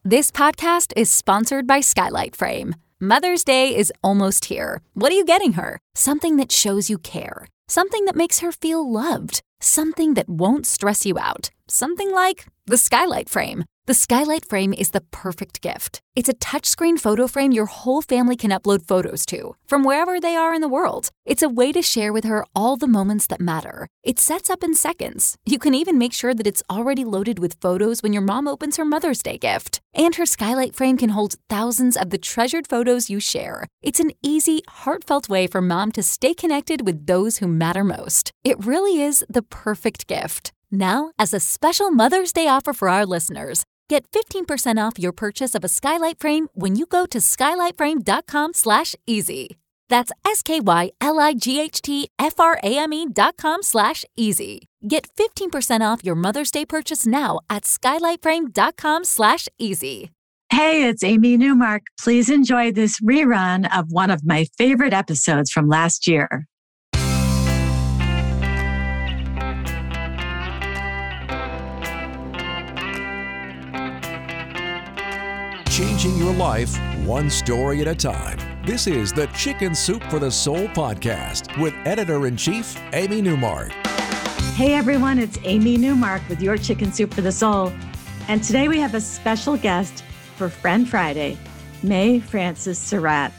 This podcast is sponsored by Skylight Frame. Mother's Day is almost here. What are you getting her? Something that shows you care. Something that makes her feel loved. Something that won't stress you out. Something like the Skylight Frame. The Skylight Frame is the perfect gift. It's a touchscreen photo frame your whole family can upload photos to, from wherever they are in the world. It's a way to share with her all the moments that matter. It sets up in seconds. You can even make sure that it's already loaded with photos when your mom opens her Mother's Day gift. And her Skylight Frame can hold thousands of the treasured photos you share. It's an easy, heartfelt way for mom to stay connected with those who matter most. It really is the perfect gift. Now, as a special Mother's Day offer for our listeners, get 15% off your purchase of a Skylight Frame when you go to skylightframe.com/easy. That's SKYLIGHTFRAME.com/easy. Get 15% off your Mother's Day purchase now at skylightframe.com/easy. Hey, it's Amy Newmark. Please enjoy this rerun of one of my favorite episodes from last year. Changing your life one story at a time. This is the Chicken Soup for the Soul podcast with Editor-in-Chief Amy Newmark. Hey everyone, it's Amy Newmark with your Chicken Soup for the Soul. And today we have a special guest for Friend Friday, Mae Frances Surratt.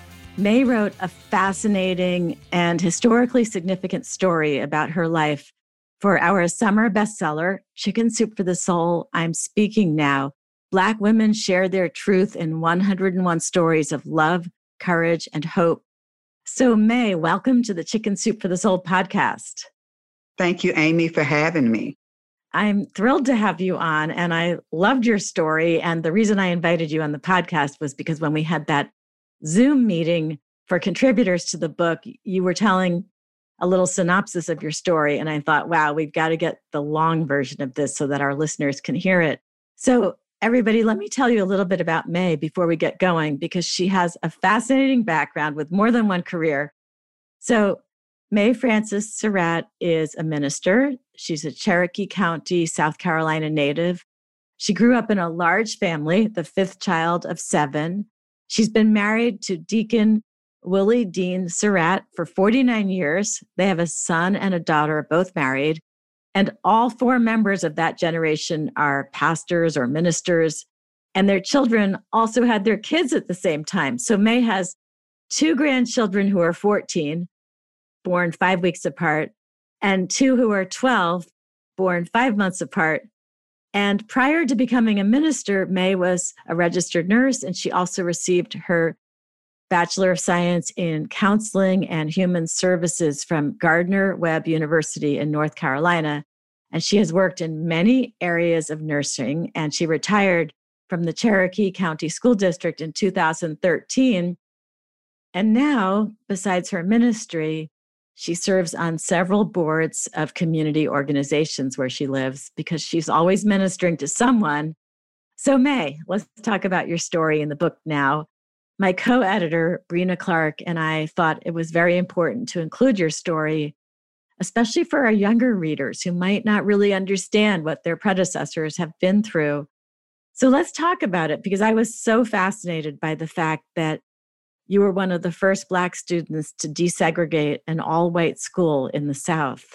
Mae wrote a fascinating and historically significant story about her life for our summer bestseller, Chicken Soup for the Soul, I'm Speaking Now. Black women share their truth in 101 stories of love, courage, and hope. So, Mae, welcome to the Chicken Soup for the Soul podcast. Thank you, Amy, for having me. I'm thrilled to have you on, and I loved your story. And the reason I invited you on the podcast was because when we had that Zoom meeting for contributors to the book, you were telling a little synopsis of your story. And I thought, wow, we've got to get the long version of this so that our listeners can hear it. So, everybody, let me tell you a little bit about Mae before we get going, because she has a fascinating background with more than one career. So Mae Frances Surratt is a minister. She's a Cherokee County, South Carolina native. She grew up in a large family, the fifth child of 7. She's been married to Deacon Willie Dean Surratt for 49 years. They have a son and a daughter, both married. And all 4 members of that generation are pastors or ministers, and their children also had their kids at the same time. So Mae has 2 grandchildren who are 14, born 5 weeks apart, and 2 who are 12, born 5 months apart. And prior to becoming a minister, Mae was a registered nurse, and she also received her Bachelor of Science in Counseling and Human Services from Gardner-Webb University in North Carolina. And she has worked in many areas of nursing, and she retired from the Cherokee County School District in 2013. And now, besides her ministry, she serves on several boards of community organizations where she lives because she's always ministering to someone. So Mae, let's talk about your story in the book now. My co-editor, Brina Clark, and I thought it was very important to include your story, especially for our younger readers who might not really understand what their predecessors have been through. So let's talk about it, because I was so fascinated by the fact that you were one of the first Black students to desegregate an all-white school in the South.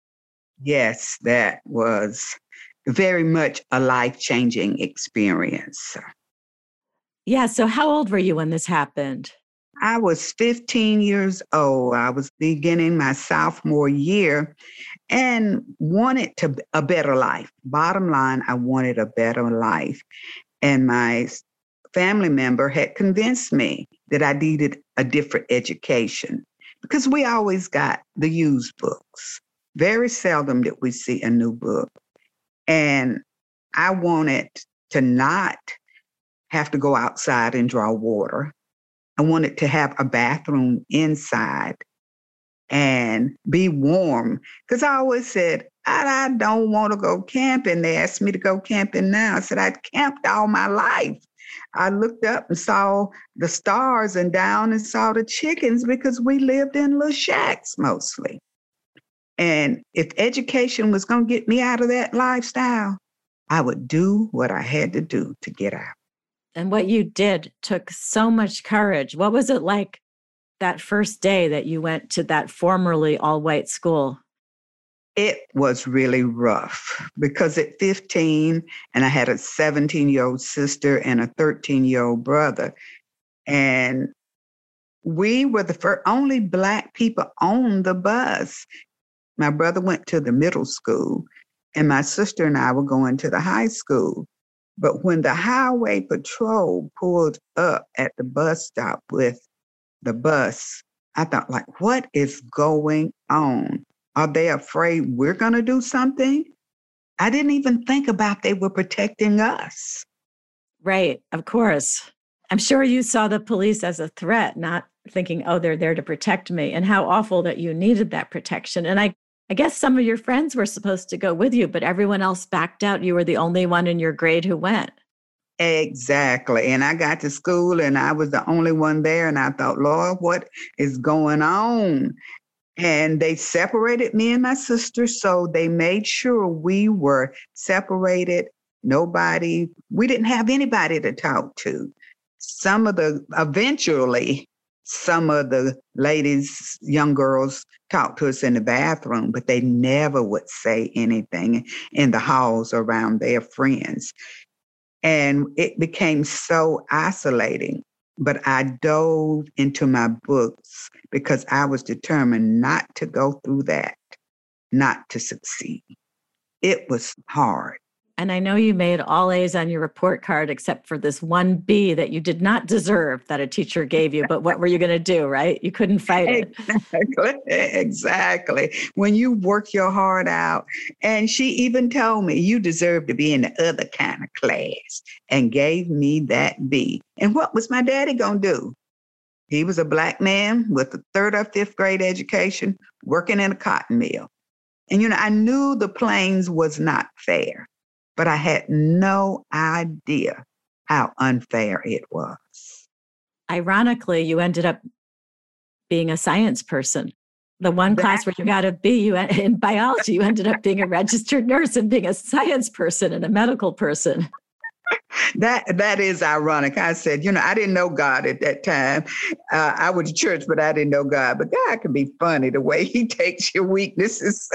Yes, that was very much a life-changing experience. Yeah, so how old were you when this happened? I was 15 years old. I was beginning my sophomore year and wanted a better life. Bottom line, I wanted a better life. And my family member had convinced me that I needed a different education because we always got the used books. Very seldom did we see a new book. And I wanted to not have to go outside and draw water. I wanted to have a bathroom inside and be warm. Because I always said, I don't want to go camping. They asked me to go camping now. I said, I'd camped all my life. I looked up and saw the stars and down and saw the chickens because we lived in little shacks mostly. And if education was going to get me out of that lifestyle, I would do what I had to do to get out. And what you did took so much courage. What was it like that first day that you went to that formerly all-white school? It was really rough because at 15, and I had a 17-year-old sister and a 13-year-old brother, and we were the only Black people on the bus. My brother went to the middle school, and my sister and I were going to the high school. But when the highway patrol pulled up at the bus stop with the bus, I thought, like, what is going on? Are they afraid we're going to do something? I didn't even think about they were protecting us. Right, of course. I'm sure you saw the police as a threat, not thinking, oh, they're there to protect me, and how awful that you needed that protection. And I guess some of your friends were supposed to go with you, but everyone else backed out. You were the only one in your grade who went. Exactly. And I got to school and I was the only one there. And I thought, Lord, what is going on? And they separated me and my sister. So they made sure we were separated. We didn't have anybody to talk to. Eventually, some of the ladies, young girls, talked to us in the bathroom, but they never would say anything in the halls around their friends. And it became so isolating. But I dove into my books because I was determined not to go through that, not to succeed. It was hard. And I know you made all A's on your report card, except for this one B that you did not deserve that a teacher gave you. But what were you going to do, right? You couldn't fight it. Exactly. When you work your heart out. And she even told me, you deserve to be in the other kind of class, and gave me that B. And what was my daddy going to do? He was a Black man with a 3rd or 5th grade education, working in a cotton mill. And, I knew the Plains was not fair, but I had no idea how unfair it was. Ironically, you ended up being a science person. The one class where you got a B in biology, you ended up being a registered nurse and being a science person and a medical person. That is ironic. I said, I didn't know God at that time. I went to church, but I didn't know God. But God can be funny the way he takes your weaknesses.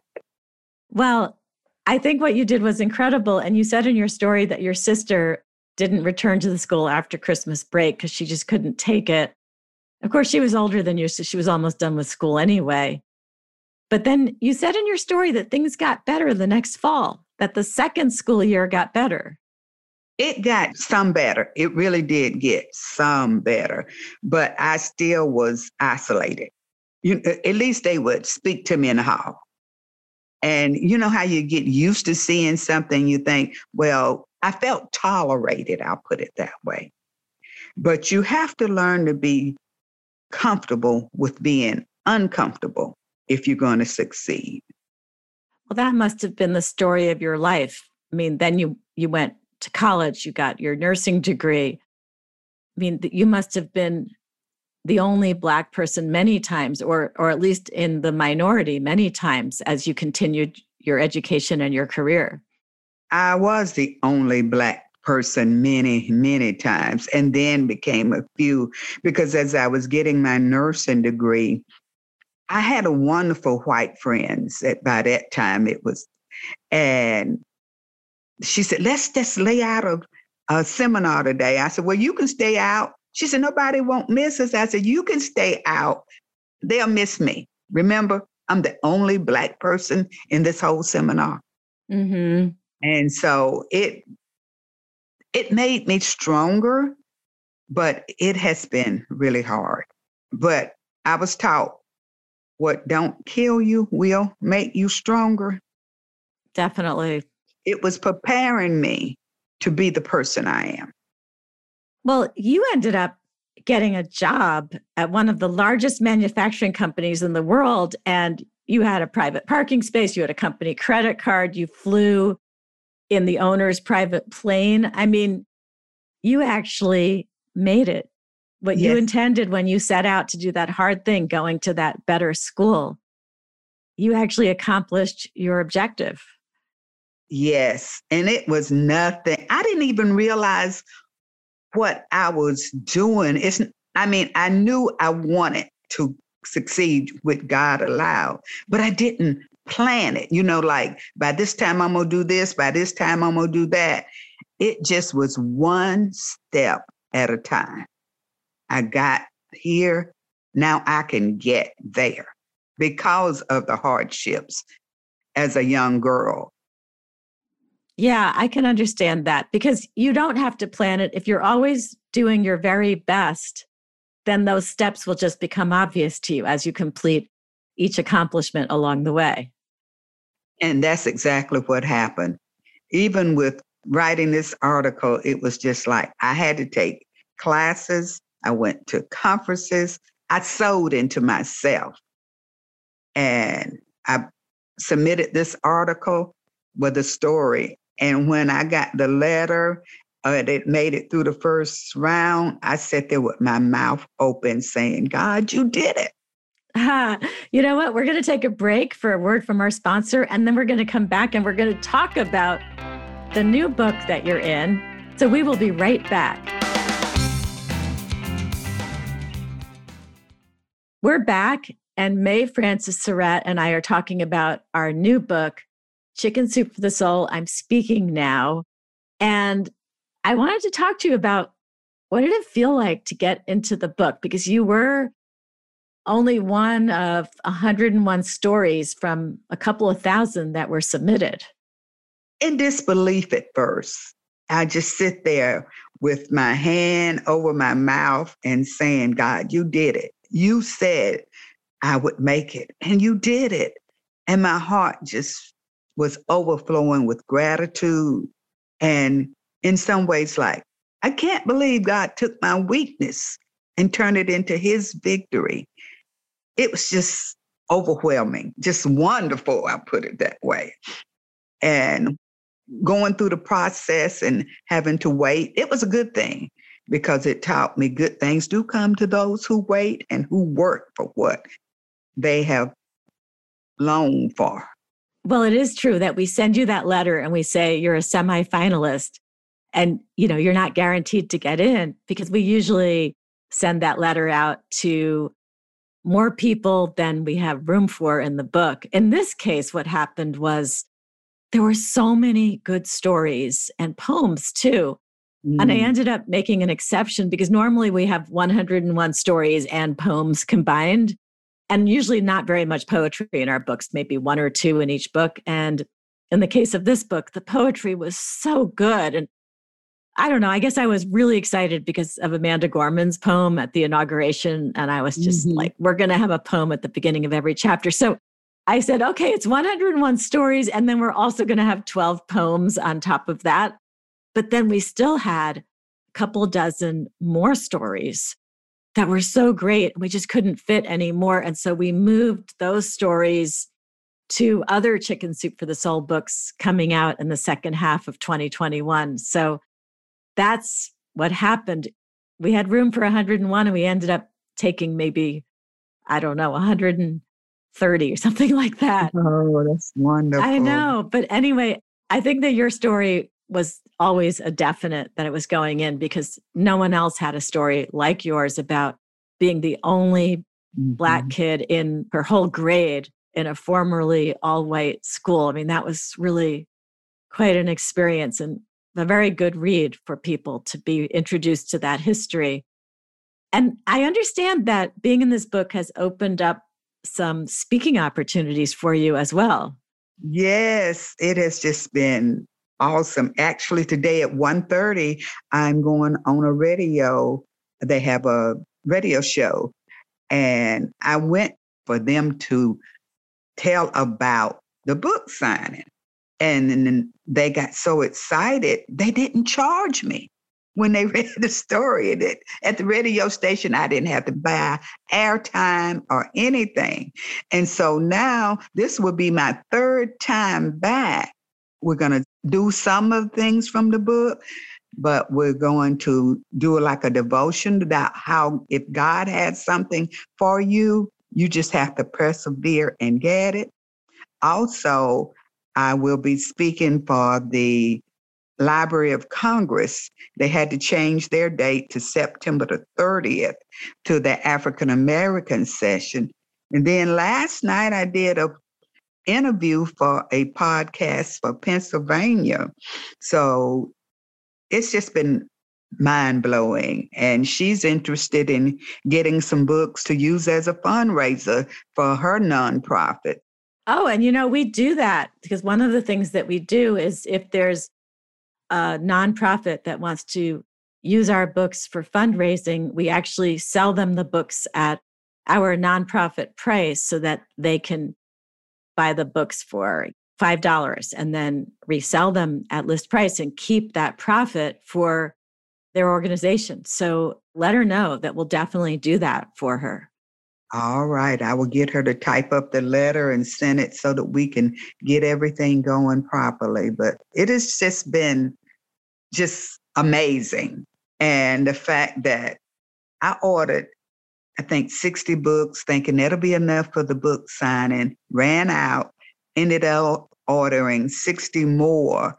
Well, I think what you did was incredible. And you said in your story that your sister didn't return to the school after Christmas break because she just couldn't take it. Of course, she was older than you, so she was almost done with school anyway. But then you said in your story that things got better the next fall, that the second school year got better. It got some better. It really did get some better. But I still was isolated. At least they would speak to me in the hall. And you know how you get used to seeing something, you think, well, I felt tolerated, I'll put it that way. But you have to learn to be comfortable with being uncomfortable if you're going to succeed. Well, that must have been the story of your life. I mean, then you went to college, you got your nursing degree. I mean, you must have been the only Black person many times, or at least in the minority many times as you continued your education and your career. I was the only Black person many, many times, and then became a few, because as I was getting my nursing degree, I had a wonderful white friends by that time and she said, let's just lay out a seminar today. I said, well, you can stay out. She said, nobody won't miss us. I said, you can stay out. They'll miss me. Remember, I'm the only Black person in this whole seminar. Mm-hmm. And so it made me stronger, but it has been really hard. But I was taught what don't kill you will make you stronger. Definitely. It was preparing me to be the person I am. Well, you ended up getting a job at one of the largest manufacturing companies in the world, and you had a private parking space, you had a company credit card, you flew in the owner's private plane. I mean, you actually made it. What you intended when you set out to do that hard thing, going to that better school, you actually accomplished your objective. Yes. And it was nothing. I didn't even realize what I was doing. I knew I wanted to succeed with God allowed, but I didn't plan it. Like by this time I'm going to do this, by this time I'm going to do that. It just was one step at a time. I got here. Now I can get there because of the hardships as a young girl. Yeah, I can understand that because you don't have to plan it. If you're always doing your very best, then those steps will just become obvious to you as you complete each accomplishment along the way. And that's exactly what happened. Even with writing this article, it was just like I had to take classes. I went to conferences. I sewed into myself. And I submitted this article with a story. And when I got the letter, it made it through the first round, I sat there with my mouth open saying, God, you did it. You know what? We're going to take a break for a word from our sponsor, and then we're going to come back and we're going to talk about the new book that you're in. So we will be right back. We're back, and Mae Francis Surratt and I are talking about our new book, Chicken Soup for the Soul, I'm Speaking Now. And I wanted to talk to you about what did it feel like to get into the book? Because you were only one of 101 stories from a couple of thousand that were submitted. In disbelief at first. I just sit there with my hand over my mouth and saying, God, you did it. You said I would make it, and you did it. And my heart just was overflowing with gratitude. And in some ways, like, I can't believe God took my weakness and turned it into his victory. It was just overwhelming, just wonderful, I'll put it that way. And going through the process and having to wait, it was a good thing because it taught me good things do come to those who wait and who work for what they have longed for. Well, it is true that we send you that letter and we say you're a semifinalist and, you're not guaranteed to get in because we usually send that letter out to more people than we have room for in the book. In this case, what happened was there were so many good stories and poems too. And I ended up making an exception because normally we have 101 stories and poems combined, and usually not very much poetry in our books, maybe one or two in each book. And in the case of this book, the poetry was so good. And I don't know, I guess I was really excited because of Amanda Gorman's poem at the inauguration. And I was just like, we're going to have a poem at the beginning of every chapter. So I said, okay, it's 101 stories. And then we're also going to have 12 poems on top of that. But then we still had a couple dozen more stories that were so great. We just couldn't fit anymore. And so we moved those stories to other Chicken Soup for the Soul books coming out in the second half of 2021. So that's what happened. We had room for 101 and we ended up taking maybe, 130 or something like that. Oh, that's wonderful. I know. But anyway, I think that your story was always a definite that it was going in because no one else had a story like yours about being the only Black kid in her whole grade in a formerly all-white school. I mean, that was really quite an experience and a very good read for people to be introduced to that history. And I understand that being in this book has opened up some speaking opportunities for you as well. Yes, it has just been awesome. Actually, today at 1:30, I'm going on a radio. They have a radio show. And I went for them to tell about the book signing. And then they got so excited, they didn't charge me when they read the story. At the radio station, I didn't have to buy airtime or anything. And so now this will be my third time back. We're going to do some of the things from the book, but we're going to do like a devotion about how if God had something for you, you just have to persevere and get it. Also, I will be speaking for the Library of Congress. They had to change their date to September the 30th to the African American session. And then last night I did a interview for a podcast for Pennsylvania. So it's just been mind-blowing. And she's interested in getting some books to use as a fundraiser for her nonprofit. Oh, and we do that because one of the things that we do is if there's a nonprofit that wants to use our books for fundraising, we actually sell them the books at our nonprofit price so that they can buy the books for $5 and then resell them at list price and keep that profit for their organization. So let her know that we'll definitely do that for her. All right. I will get her to type up the letter and send it so that we can get everything going properly. But it has just been just amazing. And the fact that I ordered, I think, 60 books, thinking that'll be enough for the book signing, ran out, ended up ordering 60 more.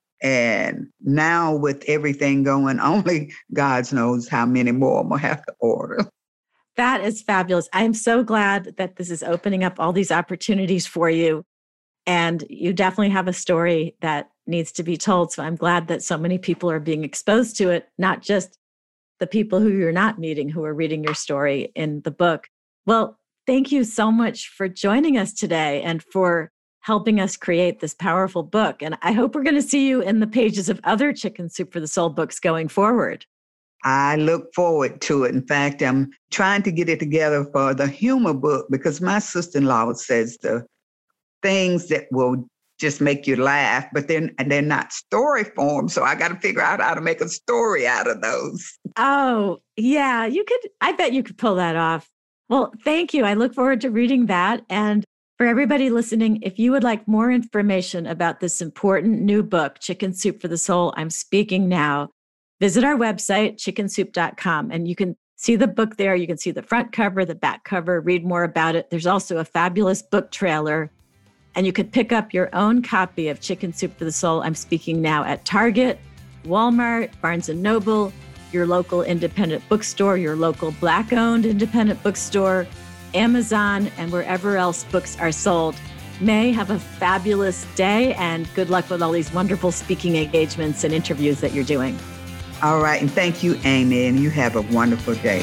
And now with everything going, only God knows how many more I'm going to have to order. That is fabulous. I'm so glad that this is opening up all these opportunities for you. And you definitely have a story that needs to be told. So I'm glad that so many people are being exposed to it, not just the people who you're not meeting who are reading your story in the book. Well, thank you so much for joining us today and for helping us create this powerful book. And I hope we're going to see you in the pages of other Chicken Soup for the Soul books going forward. I look forward to it. In fact, I'm trying to get it together for the humor book because my sister-in-law says the things that will just make you laugh, but they're not story form. So I got to figure out how to make a story out of those. Oh, yeah, I bet you could pull that off. Well, thank you. I look forward to reading that. And for everybody listening, if you would like more information about this important new book, Chicken Soup for the Soul, I'm Speaking Now, visit our website, chickensoup.com, and you can see the book there. You can see the front cover, the back cover, read more about it. There's also a fabulous book trailer, and you could pick up your own copy of Chicken Soup for the Soul, I'm Speaking Now, at Target, Walmart, Barnes & Noble, your local independent bookstore, your local Black-owned independent bookstore, Amazon, and wherever else books are sold. May, have a fabulous day, and good luck with all these wonderful speaking engagements and interviews that you're doing. All right. And thank you, Amy. And you have a wonderful day.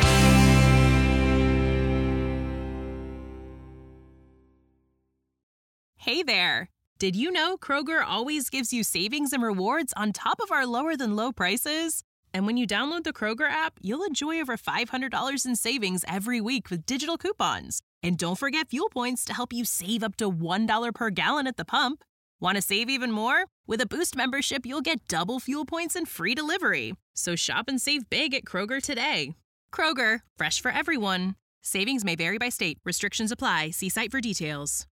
Hey there. Did you know Kroger always gives you savings and rewards on top of our lower than low prices? And when you download the Kroger app, you'll enjoy over $500 in savings every week with digital coupons. And don't forget fuel points to help you save up to $1 per gallon at the pump. Want to save even more? With a Boost membership, you'll get double fuel points and free delivery. So shop and save big at Kroger today. Kroger, fresh for everyone. Savings may vary by state. Restrictions apply. See site for details.